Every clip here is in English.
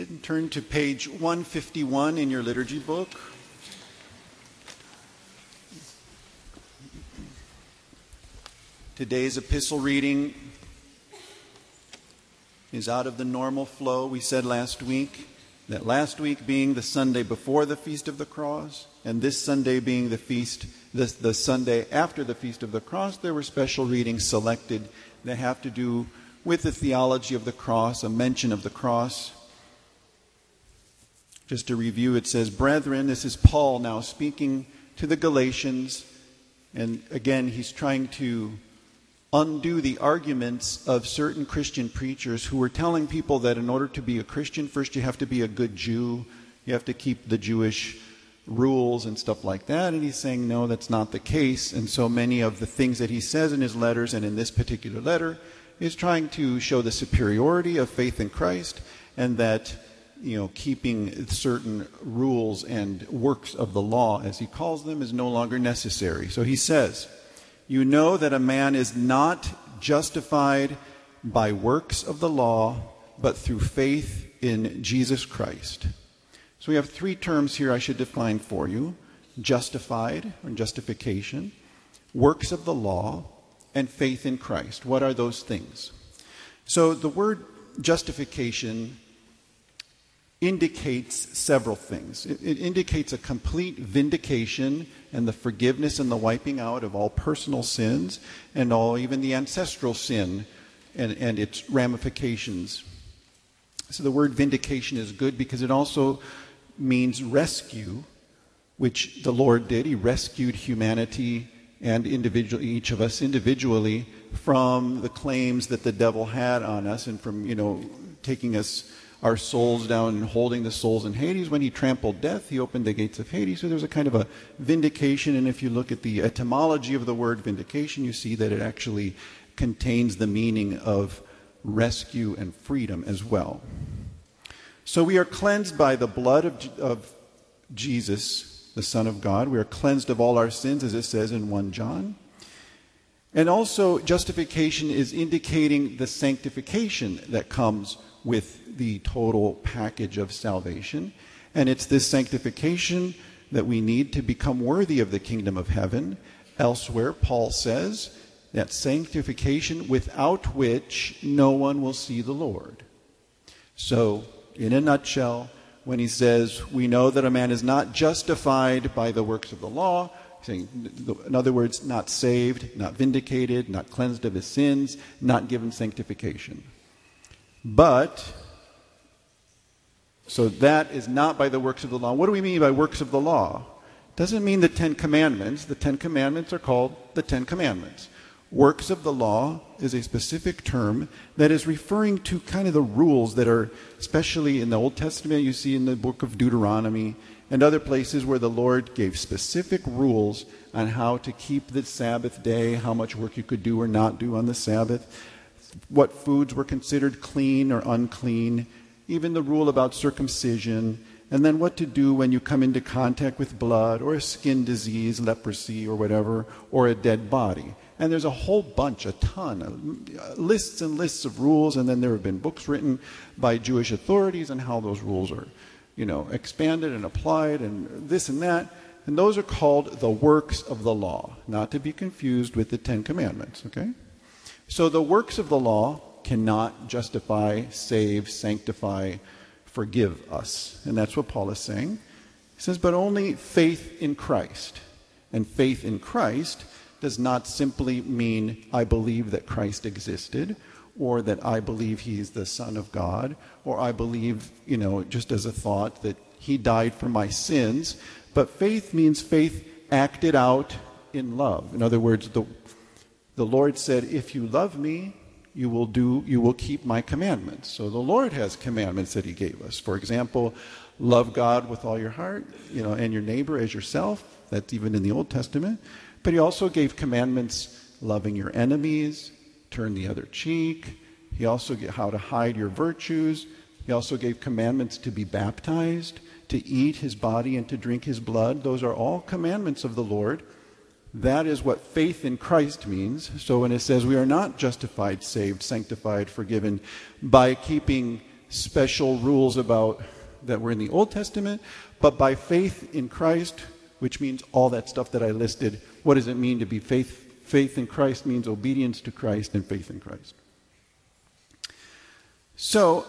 seated and turn to page 151 in your liturgy book. Today's epistle reading is out of the normal flow. We said last week that last week being the Sunday before the Feast of the Cross, and this Sunday being the Sunday after the Feast of the Cross, there were special readings selected that have to do with the theology of the cross, a mention of the cross. Just to review, it says, "Brethren," this is Paul now speaking to the Galatians, and again he's trying to undo the arguments of certain Christian preachers who were telling people that in order to be a Christian, first you have to be a good Jew, you have to keep the Jewish rules and stuff like that. And he's saying, no, that's not the case. And so many of the things that he says in his letters and in this particular letter is trying to show the superiority of faith in Christ, and that, keeping certain rules and works of the law, as he calls them, is no longer necessary. So he says, "You know that a man is not justified by works of the law, but through faith in Jesus Christ." So we have three terms here I should define for you: justified, or justification, works of the law, and faith in Christ. What are those things? So the word justification indicates several things. It indicates a complete vindication and the forgiveness and the wiping out of all personal sins and even the ancestral sin and its ramifications. So the word vindication is good because it also means rescue, which the Lord did. He rescued humanity and each of us individually from the claims that the devil had on us, and from, taking our souls down and holding the souls in Hades. When he trampled death, he opened the gates of Hades. So there's a kind of a vindication, and if you look at the etymology of the word vindication, you see that it actually contains the meaning of rescue and freedom as well. So we are cleansed by the blood of Jesus, the Son of God. We are cleansed of all our sins, as it says in 1 John. And also, justification is indicating the sanctification that comes with the total package of salvation. And it's this sanctification that we need to become worthy of the kingdom of heaven. Elsewhere, Paul says that sanctification without which no one will see the Lord. So, in a nutshell, when he says, we know that a man is not justified by the works of the law, saying, in other words, not saved, not vindicated, not cleansed of his sins, not given sanctification. But, so that is not by the works of the law. What do we mean by works of the law? Doesn't mean the 10 Commandments. The 10 Commandments are called the 10 Commandments. Works of the law is a specific term that is referring to kind of the rules that are, especially in the Old Testament, you see in the book of Deuteronomy and other places where the Lord gave specific rules on how to keep the Sabbath day, how much work you could do or not do on the Sabbath, what foods were considered clean or unclean, even the rule about circumcision, and then what to do when you come into contact with blood or a skin disease, leprosy or whatever, or a dead body. And there's a whole bunch, a ton, lists and lists of rules, and then there have been books written by Jewish authorities on how those rules are, expanded and applied and this and that. And those are called the works of the law, not to be confused with the 10 Commandments, okay? So the works of the law cannot justify, save, sanctify, forgive us. And that's what Paul is saying. He says, but only faith in Christ. And faith in Christ does not simply mean I believe that Christ existed, or that I believe he's the Son of God, or I believe, just as a thought that he died for my sins. But faith means faith acted out in love. In other words, the Lord said, if you love me, you will keep my commandments. So the Lord has commandments that he gave us. For example, love God with all your heart, and your neighbor as yourself. That's even in the Old Testament. But he also gave commandments loving your enemies, turn the other cheek. He also gave how to hide your virtues. He also gave commandments to be baptized, to eat his body and to drink his blood. Those are all commandments of the Lord. That is what faith in Christ means. So when it says we are not justified, saved, sanctified, forgiven by keeping special rules about that were in the Old Testament, but by faith in Christ, which means all that stuff that I listed. What does it mean to be faith in Christ? Means obedience to Christ and faith in Christ. So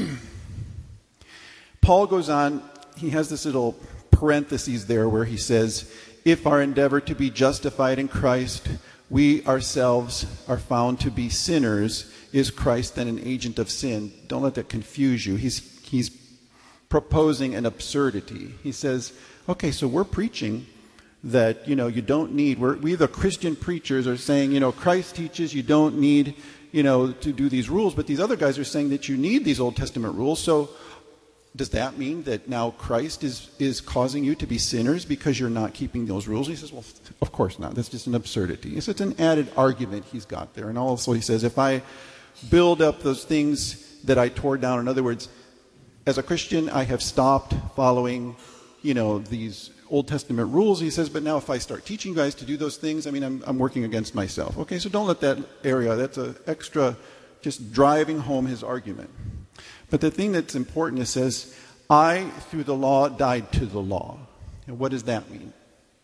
Paul goes on, he has this little parentheses there where he says, if our endeavor to be justified in Christ, we ourselves are found to be sinners, is Christ then an agent of sin? Don't let that confuse you. He's proposing an absurdity. He says, okay, so we're preaching that, you don't need, we the Christian preachers are saying, Christ teaches you don't need, to do these rules, but these other guys are saying that you need these Old Testament rules. So does that mean that now Christ is causing you to be sinners because you're not keeping those rules? He says, well, of course not. That's just an absurdity. It's an added argument he's got there. And also he says, if I build up those things that I tore down, in other words, as a Christian, I have stopped following, these Old Testament rules. He says, but now if I start teaching you guys to do those things, I'm working against myself. Okay, so don't let that area, that's an extra, just driving home his argument. But the thing that's important, it says, I, through the law, died to the law. And what does that mean?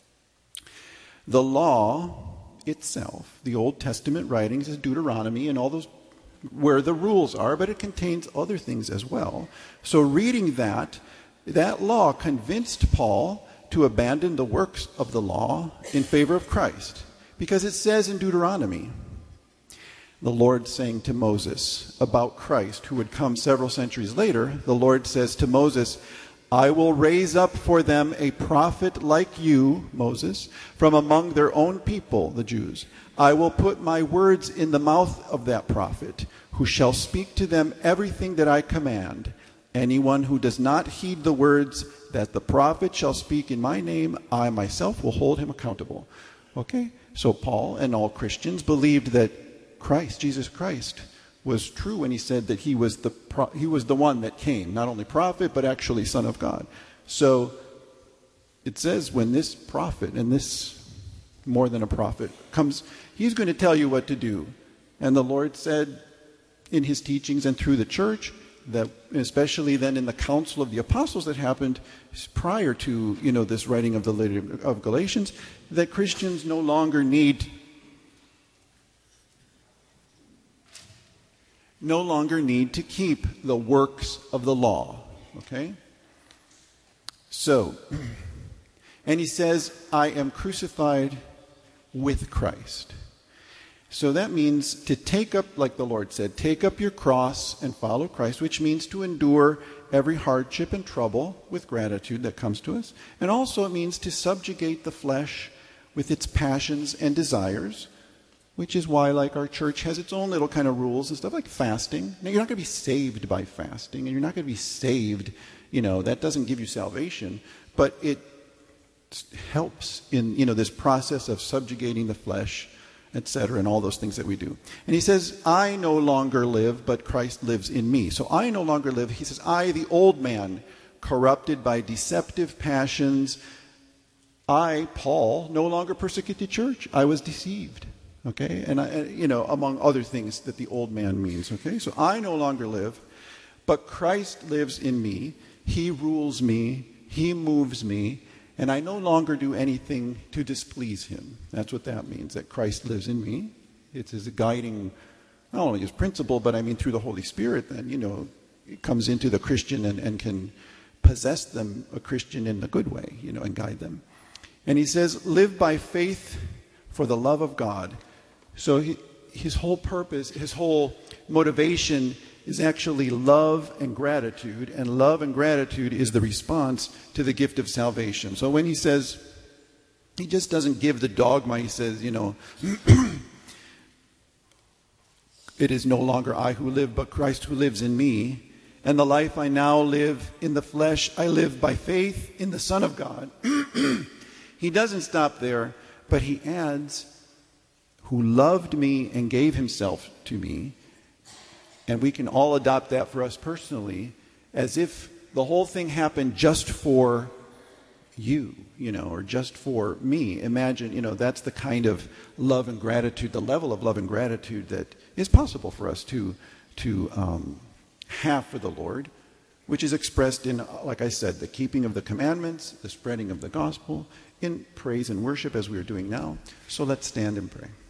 The law itself, the Old Testament writings, is Deuteronomy and all those where the rules are, but it contains other things as well. So reading that law convinced Paul to abandon the works of the law in favor of Christ. Because it says in Deuteronomy, the Lord saying to Moses about Christ, who would come several centuries later, the Lord says to Moses, I will raise up for them a prophet like you, Moses, from among their own people, the Jews. I will put my words in the mouth of that prophet, who shall speak to them everything that I command. Anyone who does not heed the words that the prophet shall speak in my name, I myself will hold him accountable. Okay? So Paul and all Christians believed that Jesus Christ, was true when he said that he was the one that came, not only prophet, but actually Son of God. So it says when this prophet, and this more than a prophet, comes, he's going to tell you what to do. And the Lord said in his teachings and through the church, that especially then in the council of the apostles that happened prior to this writing of the letter of Galatians, that Christians no longer need to keep the works of the law. Okay? So, and he says, I am crucified with Christ. So that means to take up, like the Lord said, take up your cross and follow Christ, which means to endure every hardship and trouble with gratitude that comes to us. And also it means to subjugate the flesh with its passions and desires, which is why, like, our church has its own little kind of rules and stuff, like fasting. Now, you're not going to be saved by fasting, and you're not going to be saved, that doesn't give you salvation, but it helps in, this process of subjugating the flesh, etc., and all those things that we do. And he says, I no longer live, but Christ lives in me. So I no longer live. He says, I, the old man, corrupted by deceptive passions, I, Paul, no longer persecute the church. I was deceived. Okay, and among other things that the old man means. Okay, so I no longer live, but Christ lives in me. He rules me. He moves me, and I no longer do anything to displease him. That's what that means. That Christ lives in me. It's his guiding, not only his principle, but through the Holy Spirit. Then it comes into the Christian and can possess them, a Christian, in a good way. And guide them. And he says, live by faith for the love of God. So his whole purpose, his whole motivation is actually love and gratitude. And love and gratitude is the response to the gift of salvation. So when he says, he just doesn't give the dogma. He says, it is no longer I who live, but Christ who lives in me. And the life I now live in the flesh, I live by faith in the Son of God. He doesn't stop there, but he adds, who loved me and gave himself to me. And we can all adopt that for us personally, as if the whole thing happened just for you, or just for me. Imagine, that's the kind of love and gratitude, the level of love and gratitude that is possible for us to have for the Lord, which is expressed in, like I said, the keeping of the commandments, the spreading of the gospel, in praise and worship as we are doing now. So let's stand and pray.